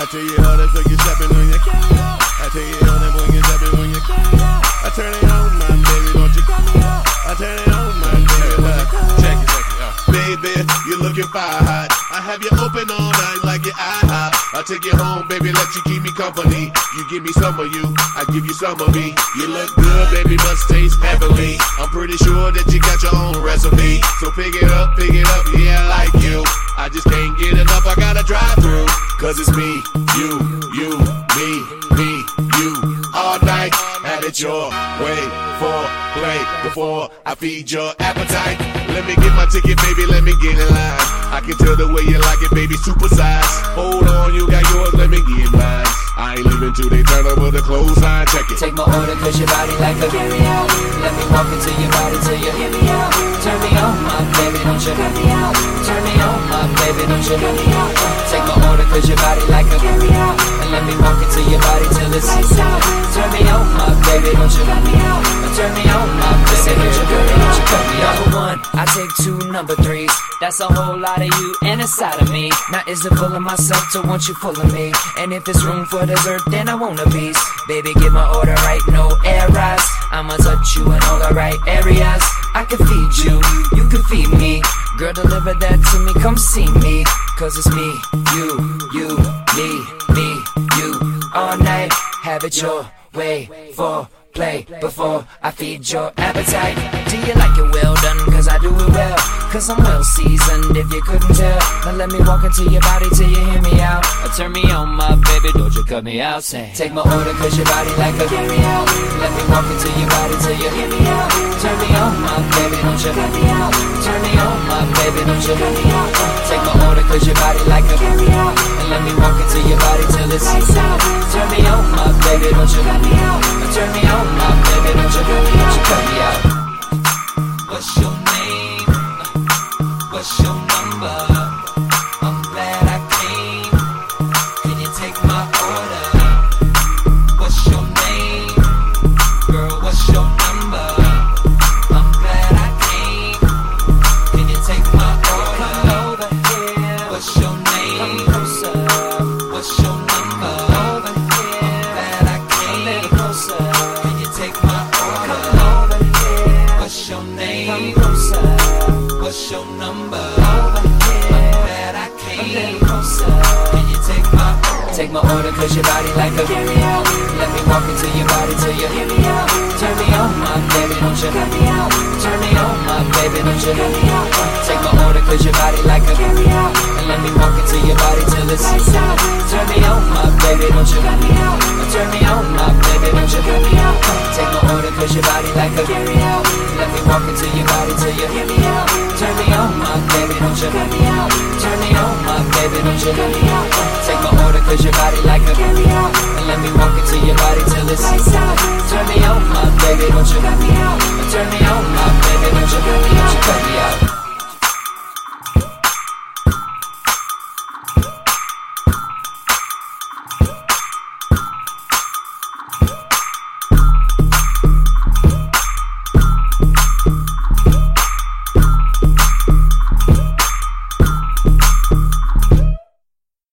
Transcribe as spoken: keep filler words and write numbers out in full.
tell you how that's like you're stepping when you carry out. I tell you how that when you're stepping when you carry out. I turn it on, my baby, don't you cut me out. I turn it on, my baby, don't you cut me out. Check it, check it out. Baby, you're looking fire hot. I have you open all night like your IHOP. I'll take you home, baby, let you keep me company. You give me some of you, I give you some of me. You look good, baby, must taste heavenly. I'm pretty sure that you got your own recipe. So pick it up, pick it up, yeah, I like you. I just can't get enough, I gotta drive through. Cause it's me, you, you, me, me, you. All night, have it your way. For play before I feed your appetite. Let me get my ticket, baby, let me get in line. I can tell the way you like it, baby, super size. Hold on, you got yours, let me get mine. I ain't leaving till they turn over the clothesline, check it. Take my order, cause your body like a carry out. Let me walk into your body till you hear me out. Turn me on, my baby, don't you cut me out. Turn me on, my baby, don't you cut me out. Take my order, cause your body like a carry out. And let me walk into your body till it's lights out. Turn me on, my baby, don't you cut me out. Turn me on, my baby, don't you cut me out. Don't you cut me out. Number one, I take two number threes. That's a whole lot of you and inside of me. Now is it full of myself to want you full of me? And if it's room for dessert, then I want a piece. Baby, get my order right, no errors. I'ma touch you in all the right areas. I can feed you, you can feed me. Girl, deliver that to me, come see me. Cause it's me, you, you, me, me, you. All night, have it your way. For play before I feed your appetite. Do you like it well done? Cause I do it well. Cause I'm well seasoned if you couldn't tell. Now let me walk into your body till you hear me out. Or turn me on, my baby, don't you cut me out. Say, take my order cause your body like a carry out. Let me walk into your body till you hear me out. Turn me on, my baby, don't you cut me out. Turn me on, my baby, don't you cut me out. Take my order cause your body like a carry out. And let me walk into your body till it's lights out. Turn me on, my baby, don't you cut me out. Turn me on, my baby, don't you cut me out. You cut me out. What's your name? What's your number? I'm glad I came. Can you take my order? What's your name? Girl, what's your number? I'm glad I came. Can you take my order? Come over here. What's your name? Come closer. What's your number? Over here. I'm glad I came. A little closer. Can you take my order? Come over here. What's your name? Come closer. What's your number? Over here. I'm glad I came. A little closer. Can you take my order? Take my order cause your body like a carry out. Let me walk into your body till you hear me out. Turn me on, my baby, don't you cut me out. Turn me on, my baby, don't you cut me out. Take my order cause your body like a carry out. And let me walk into your body till it's lights out. Turn me on, my baby, don't you cut me out. Turn me on, my baby, don't you cut me out. Take my order cause your body like a carry out. Let me walk into your body till you hear me out. Turn me on, my baby, don't you cut me out. Turn me on, my baby, don't you cut me out. Take my order cause your body like